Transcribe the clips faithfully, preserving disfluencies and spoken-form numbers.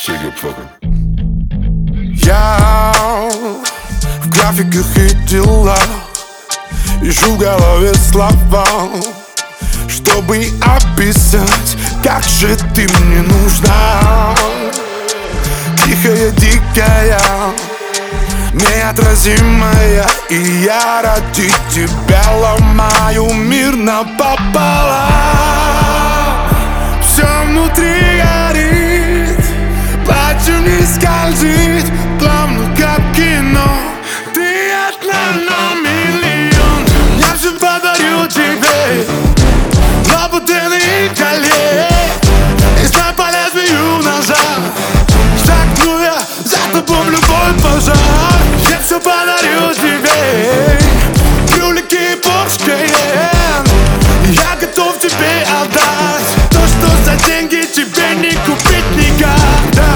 Shake your fucking. Я в графиках и делах ищу в голове слова, чтобы описать, как же ты мне нужна. Тихая, дикая, неотразимая, и я ради тебя ломаю мир напополам. Все внутри горит, платье не скользит, плавно как кино. Ты одна на миллион. Я все подарю тебе, лабутены и коле, и знай по лезвию ножа. Шагну я за тобой в любой пожар. Я все подарю тебе, брюлики и Порш Кайен. Я готов тебе отдать то, что за деньги тебе не купить никогда.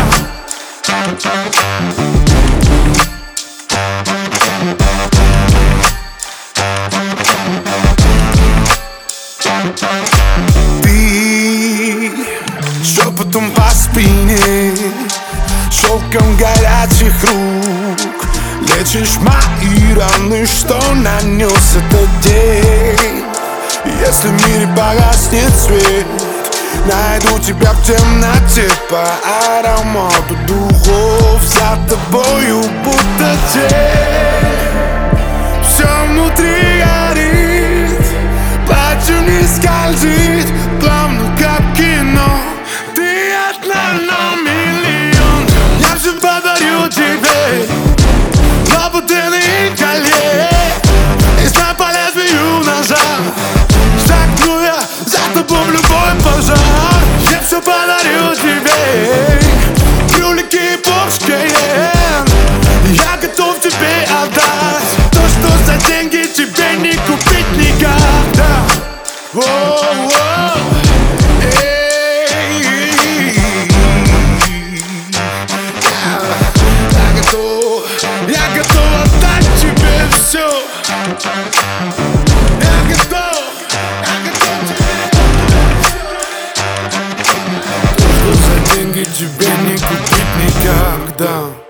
Ты шепотом по спине, шелком горячих рук лечишь мои раны, что нанес этот день. Если в мире погаснет свет, найду тебя в темноте по аромату духов. За тобою будто тень. Все внутри горит, платье не скользит, плавно как кино. Ты одна на миллион. Я все подарю тебе, лабутены и коле, и знай по лезвию ножа. Шагну я за тобой в любой пожар. Я все подарю тебе, брюлики и Порш Кайен. Я готов тебе отдать то, что за деньги тебе не купить никогда. Воу-воу. Я готов, я готов отдать тебе все. Я готов, я готов тебе все. То, что за деньги тебе не купить никогда.